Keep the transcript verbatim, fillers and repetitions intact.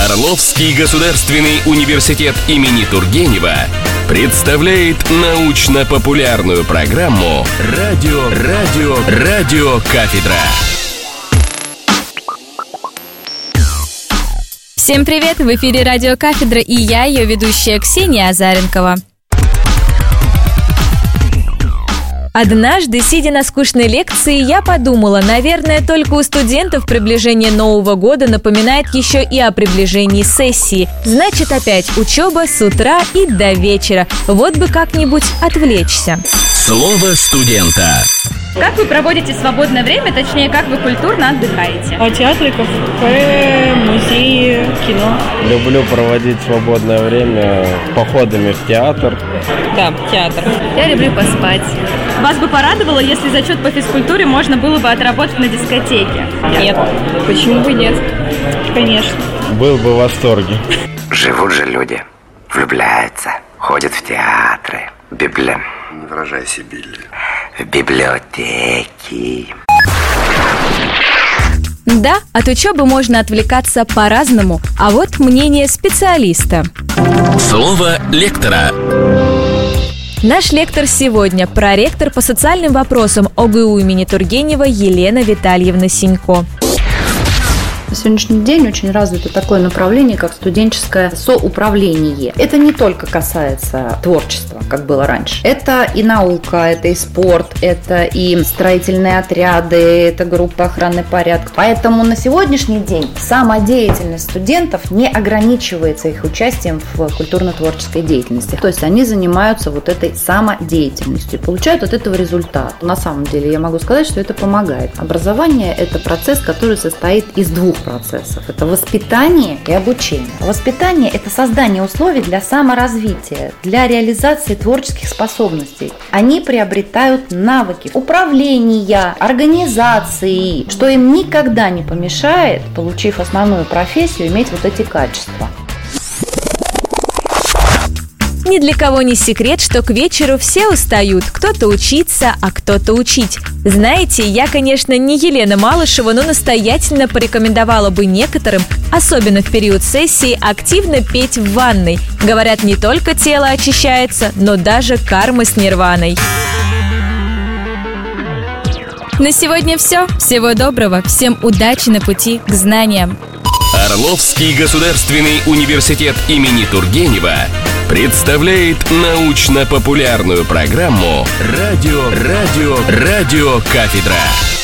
Орловский государственный университет имени Тургенева представляет научно-популярную программу «Радио, радио, радиокафедра». Всем привет! В эфире «Радиокафедра» и я, ее ведущая Ксения Азаренкова. Однажды, сидя на скучной лекции, я подумала, наверное, только у студентов приближение Нового года напоминает еще и о приближении сессии. Значит, опять учеба с утра и до вечера. Вот бы как-нибудь отвлечься. Слово студента. Как вы проводите свободное время, точнее, как вы культурно отдыхаете? А театры, кафе, музеи, кино. Люблю проводить свободное время походами в театр. Да, театр. Я люблю поспать. Вас бы порадовало, если зачет по физкультуре можно было бы отработать на дискотеке? Нет. Почему бы нет? Конечно. Был бы в восторге. Живут же люди, влюбляются, ходят в театры, библи... Не выражайся, Билли. в библиотеки. Да, от учебы можно отвлекаться по-разному, а вот мнение специалиста. Слово лектора. Наш лектор сегодня – проректор по социальным вопросам ОГУ имени Тургенева Елена Витальевна Синько. На сегодняшний день очень развито такое направление, как студенческое соуправление. Это не только касается творчества, как было раньше. Это и наука, это и спорт, это и строительные отряды, это группа охраны порядка. Поэтому на сегодняшний день самодеятельность студентов не ограничивается их участием в культурно-творческой деятельности. То есть они занимаются вот этой самодеятельностью и получают от этого результат. На самом деле я могу сказать, что это помогает. Образование – это процесс, который состоит из двух процессов. Это воспитание и обучение. Воспитание – это создание условий для саморазвития, для реализации творческих способностей. Они приобретают навыки управления, организации, что им никогда не помешает, получив основную профессию, иметь вот эти качества. Ни для кого не секрет, что к вечеру все устают. Кто-то учиться, а кто-то учить. Знаете, я, конечно, не Елена Малышева, но настоятельно порекомендовала бы некоторым, особенно в период сессии, активно петь в ванной. Говорят, не только тело очищается, но даже карма с нирваной. На сегодня все. Всего доброго. Всем удачи на пути к знаниям. Орловский государственный университет имени Тургенева представляет научно-популярную программу «Радио, радио, радиокафедра».